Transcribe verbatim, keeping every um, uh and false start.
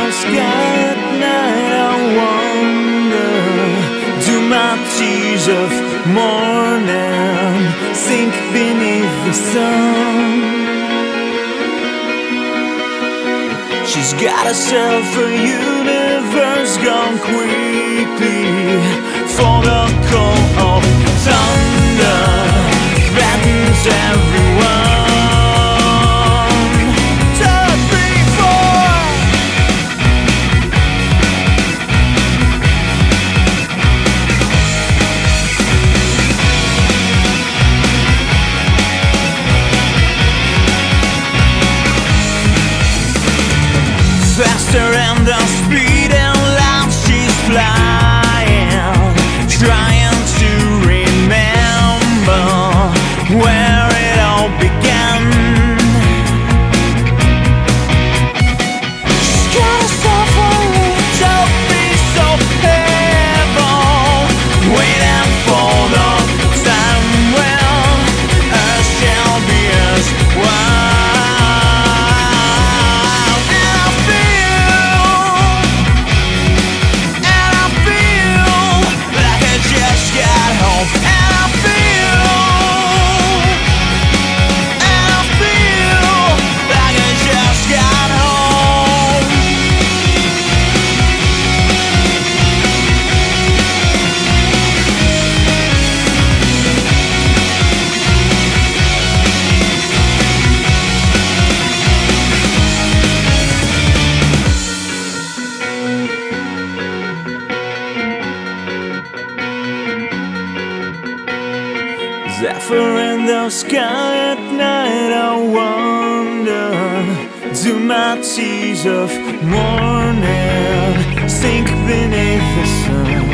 sky at night, I wonder, do my tears of morning sink beneath the sun? She's got herself a universe gone quickly, for the call of thunder threatens everyone. Faster and the speed and loud she's flying, trying to remember where it all began. She's got herself a little piece of heaven, waiting for the time when earth shall be as one. Zephyr in the sky at night, I wonder, do my tears of morning sink beneath the sun?